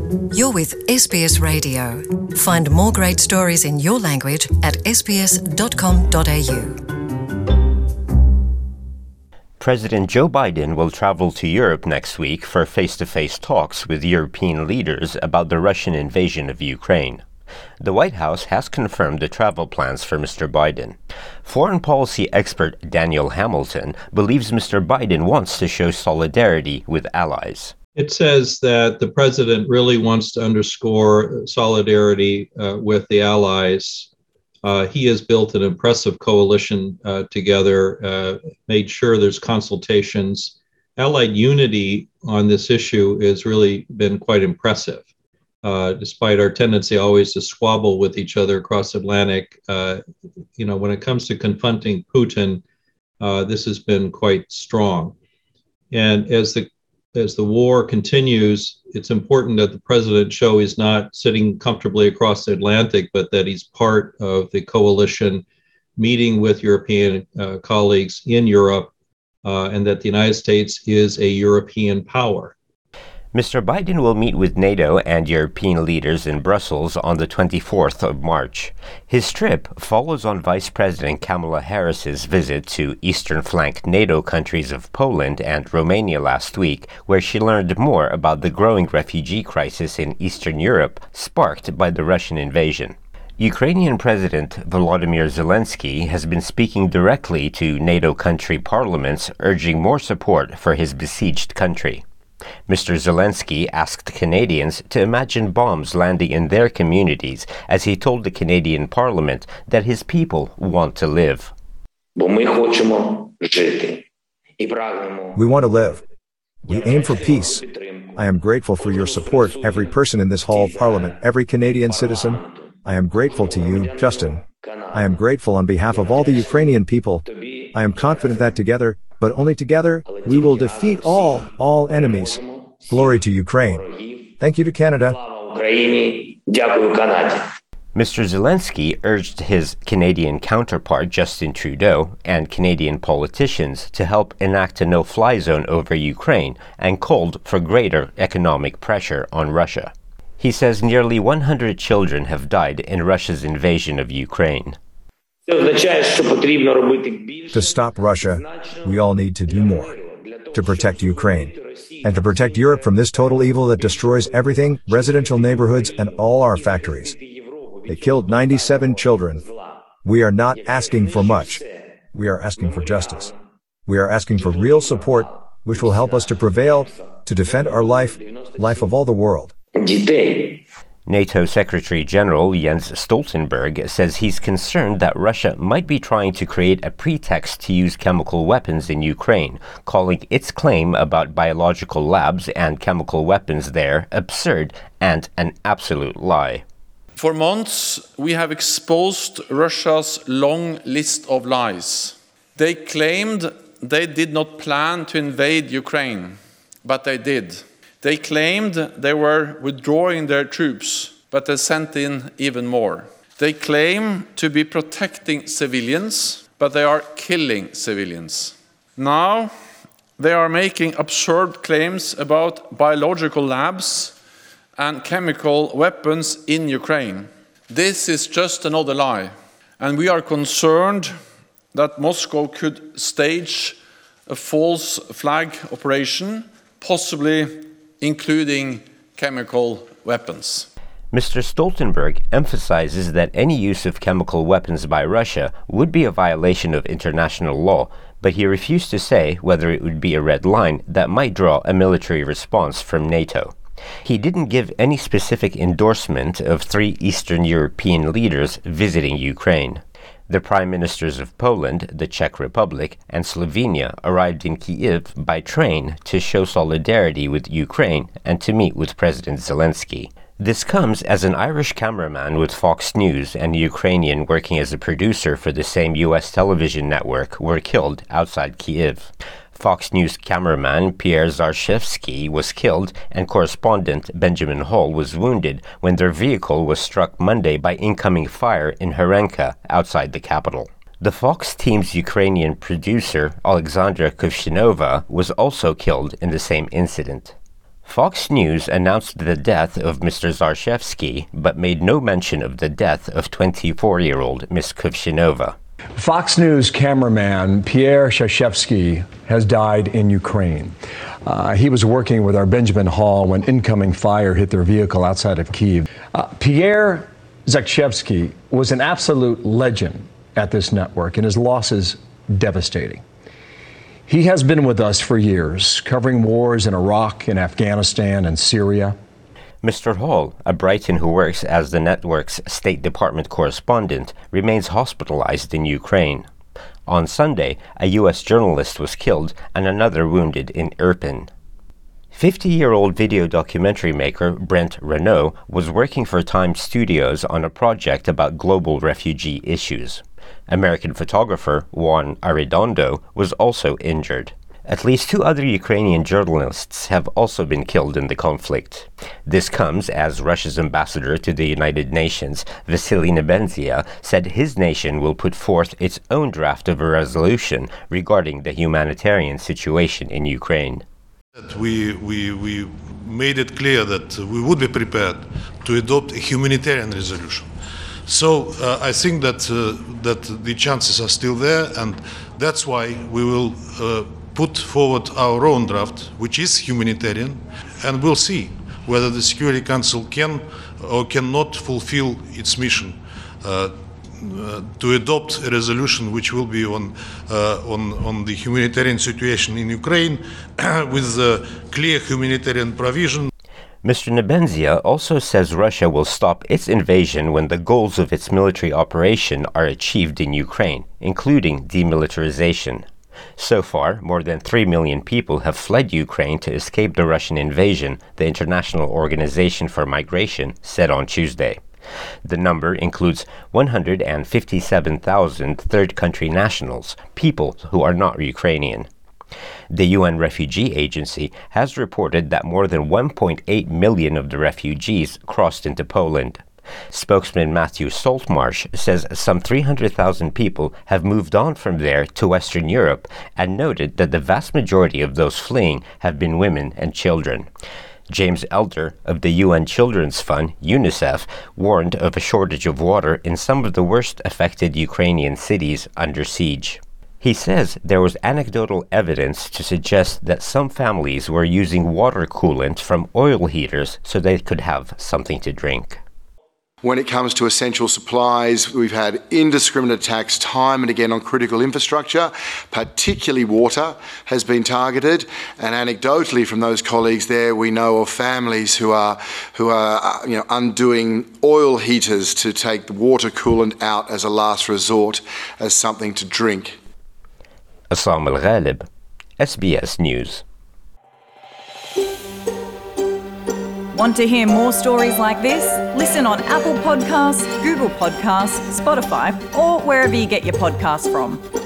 You're with SBS Radio. Find more great stories in your language at sbs.com.au. President Joe Biden will travel to Europe next week for face-to-face talks with European leaders about the Russian invasion of Ukraine. The White House has confirmed the travel plans for Mr. Biden. Foreign policy expert Daniel Hamilton believes Mr. Biden wants to show solidarity with allies. It says that the president really wants to underscore solidarity with the allies. He has built an impressive coalition together, made sure there's consultations. Allied unity on this issue has really been quite impressive. Despite our tendency always to squabble with each other across Atlantic, when it comes to confronting Putin, this has been quite strong. And as the war continues, it's important that the president show he's not sitting comfortably across the Atlantic, but that he's part of the coalition, meeting with European colleagues in Europe, and that the United States is a European power. Mr. Biden will meet with NATO and European leaders in Brussels on the 24th of March. His trip follows on Vice President Kamala Harris's visit to eastern flank NATO countries of Poland and Romania last week, where she learned more about the growing refugee crisis in Eastern Europe sparked by the Russian invasion. Ukrainian President Volodymyr Zelensky has been speaking directly to NATO country parliaments, urging more support for his besieged country. Mr. Zelensky asked Canadians to imagine bombs landing in their communities as he told the Canadian Parliament that his people want to live. We want to live. We aim for peace. I am grateful for your support, every person in this hall of Parliament, every Canadian citizen. I am grateful to you, Justin. I am grateful on behalf of all the Ukrainian people. I am confident that together, but only together, we will defeat all enemies. Glory to Ukraine. Thank you to Canada. Mr. Zelensky urged his Canadian counterpart Justin Trudeau and Canadian politicians to help enact a no-fly zone over Ukraine and called for greater economic pressure on Russia. He says nearly 100 children have died in Russia's invasion of Ukraine. To stop Russia, we all need to do more. To protect Ukraine. And to protect Europe from this total evil that destroys everything, residential neighborhoods, and all our factories. They killed 97 children. We are not asking for much. We are asking for justice. We are asking for real support, which will help us to prevail, to defend our life of all the world. NATO Secretary General Jens Stoltenberg says he's concerned that Russia might be trying to create a pretext to use chemical weapons in Ukraine, calling its claim about biological labs and chemical weapons there absurd and an absolute lie. For months, we have exposed Russia's long list of lies. They claimed they did not plan to invade Ukraine, but they did. They claimed they were withdrawing their troops, but they sent in even more. They claim to be protecting civilians, but they are killing civilians. Now, they are making absurd claims about biological labs and chemical weapons in Ukraine. This is just another lie, and we are concerned that Moscow could stage a false flag operation, possibly including chemical weapons. Mr. Stoltenberg emphasizes that any use of chemical weapons by Russia would be a violation of international law, but he refused to say whether it would be a red line that might draw a military response from NATO. He didn't give any specific endorsement of 3 Eastern European leaders visiting Ukraine. The prime ministers of Poland, the Czech Republic, and Slovenia arrived in Kyiv by train to show solidarity with Ukraine and to meet with President Zelensky. This comes as an Irish cameraman with Fox News and a Ukrainian working as a producer for the same U.S. television network were killed outside Kyiv. Fox News cameraman Pierre Zarshevsky was killed and correspondent Benjamin Hall was wounded when their vehicle was struck Monday by incoming fire in Herenka, outside the capital. The Fox team's Ukrainian producer Alexandra Kovshinova was also killed in the same incident. Fox News announced the death of Mr. Zharshevsky, but made no mention of the death of 24-year-old Ms. Kuvshinova. Fox News cameraman Pierre Zharshevsky has died in Ukraine. He was working with our Benjamin Hall when incoming fire hit their vehicle outside of Kyiv. Pierre Zharshevsky was an absolute legend at this network, and his loss is devastating. He has been with us for years, covering wars in Iraq and Afghanistan and Syria. Mr. Hall, a Brighton who works as the network's State Department correspondent, remains hospitalized in Ukraine. On Sunday, a U.S. journalist was killed and another wounded in Irpin. 50-year-old video documentary maker Brent Renaud was working for Time Studios on a project about global refugee issues. American photographer Juan Arredondo was also injured. At least 2 other Ukrainian journalists have also been killed in the conflict. This comes as Russia's ambassador to the United Nations, Vasily Nebenzia, said his nation will put forth its own draft of a resolution regarding the humanitarian situation in Ukraine. We made it clear that we would be prepared to adopt a humanitarian resolution. So I think that the chances are still there, and that's why we will put forward our own draft, which is humanitarian, and we'll see whether the Security Council can or cannot fulfill its mission to adopt a resolution which will be on the humanitarian situation in Ukraine with clear humanitarian provision. Mr. Nebenzia also says Russia will stop its invasion when the goals of its military operation are achieved in Ukraine, including demilitarization. So far, more than 3 million people have fled Ukraine to escape the Russian invasion, the International Organization for Migration said on Tuesday. The number includes 157,000 third-country nationals, people who are not Ukrainian. The UN Refugee Agency has reported that more than 1.8 million of the refugees crossed into Poland. Spokesman Matthew Saltmarsh says some 300,000 people have moved on from there to Western Europe and noted that the vast majority of those fleeing have been women and children. James Elder of the UN Children's Fund, UNICEF, warned of a shortage of water in some of the worst affected Ukrainian cities under siege. He says there was anecdotal evidence to suggest that some families were using water coolant from oil heaters so they could have something to drink. When it comes to essential supplies, we've had indiscriminate attacks time and again on critical infrastructure, particularly water has been targeted. And anecdotally from those colleagues there, we know of families who are undoing oil heaters to take the water coolant out as a last resort, as something to drink. Assam Al-Ghalib, SBS News. Want to hear more stories like this? Listen on Apple Podcasts, Google Podcasts, Spotify, or wherever you get your podcasts from.